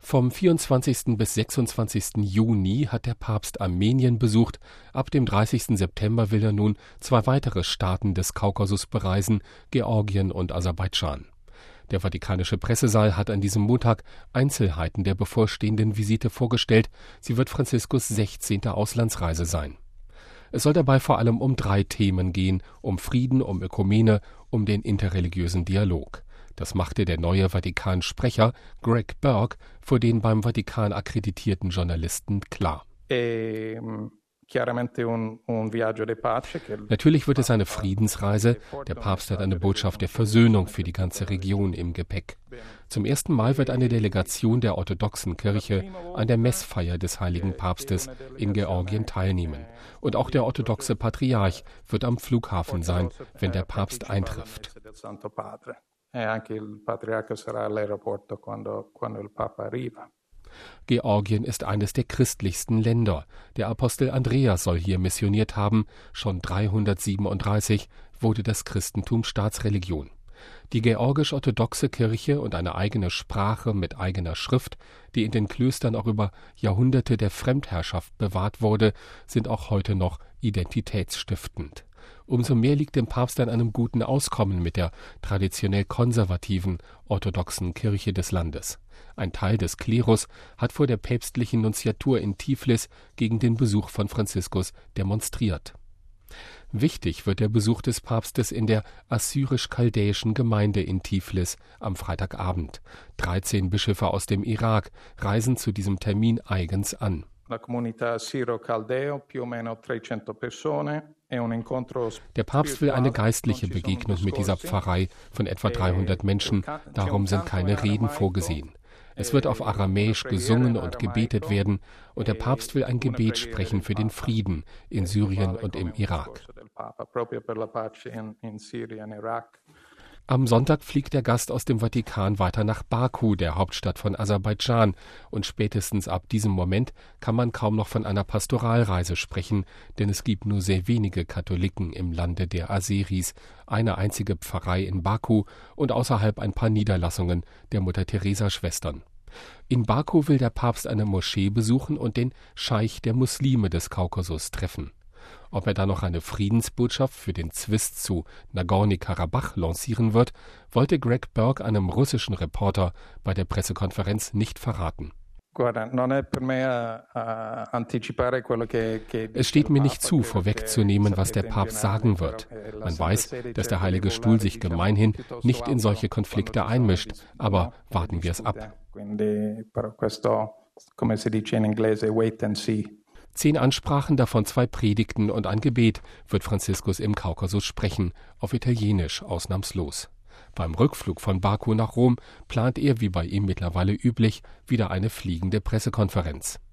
Vom 24. bis 26. Juni hat der Papst Armenien besucht. Ab dem 30. September will er nun 2 weitere Staaten des Kaukasus bereisen, Georgien und Aserbaidschan. Der Vatikanische Pressesaal hat an diesem Montag Einzelheiten der bevorstehenden Visite vorgestellt. Sie wird Franziskus 16. Auslandsreise sein. Es soll dabei vor allem um 3 Themen gehen: um Frieden, um Ökumene, um den interreligiösen Dialog. Das machte der neue Vatikan-Sprecher Greg Burke vor den beim Vatikan akkreditierten Journalisten klar. Natürlich wird es eine Friedensreise. Der Papst hat eine Botschaft der Versöhnung für die ganze Region im Gepäck. Zum ersten Mal wird eine Delegation der orthodoxen Kirche an der Messfeier des Heiligen Papstes in Georgien teilnehmen. Und auch der orthodoxe Patriarch wird am Flughafen sein, wenn der Papst eintrifft. Georgien ist eines der christlichsten Länder. Der Apostel Andreas soll hier missioniert haben. Schon 337 wurde das Christentum Staatsreligion. Die georgisch-orthodoxe Kirche und eine eigene Sprache mit eigener Schrift, die in den Klöstern auch über Jahrhunderte der Fremdherrschaft bewahrt wurde, sind auch heute noch identitätsstiftend. Umso mehr liegt dem Papst an einem guten Auskommen mit der traditionell konservativen orthodoxen Kirche des Landes. Ein Teil des Klerus hat vor der päpstlichen Nunziatur in Tiflis gegen den Besuch von Franziskus demonstriert. Wichtig wird der Besuch des Papstes in der assyrisch-chaldäischen Gemeinde in Tiflis am Freitagabend. 13 Bischöfe aus dem Irak reisen zu diesem Termin eigens an. Der Papst will eine geistliche Begegnung mit dieser Pfarrei von etwa 300 Menschen, darum sind keine Reden vorgesehen. Es wird auf Aramäisch gesungen und gebetet werden, und der Papst will ein Gebet sprechen für den Frieden in Syrien und im Irak. Am Sonntag fliegt der Gast aus dem Vatikan weiter nach Baku, der Hauptstadt von Aserbaidschan, und spätestens ab diesem Moment kann man kaum noch von einer Pastoralreise sprechen, denn es gibt nur sehr wenige Katholiken im Lande der Aseris, eine einzige Pfarrei in Baku und außerhalb ein paar Niederlassungen der Mutter-Teresa-Schwestern. In Baku will der Papst eine Moschee besuchen und den Scheich der Muslime des Kaukasus treffen. Ob er da noch eine Friedensbotschaft für den Zwist zu Nagorny-Karabach lancieren wird, wollte Greg Burke einem russischen Reporter bei der Pressekonferenz nicht verraten. Es steht mir nicht zu, vorwegzunehmen, was der Papst sagen wird. Man weiß, dass der Heilige Stuhl sich gemeinhin nicht in solche Konflikte einmischt, aber warten wir es ab. 10 Ansprachen, davon 2 Predigten und ein Gebet, wird Franziskus im Kaukasus sprechen, auf Italienisch ausnahmslos. Beim Rückflug von Baku nach Rom plant er, wie bei ihm mittlerweile üblich, wieder eine fliegende Pressekonferenz.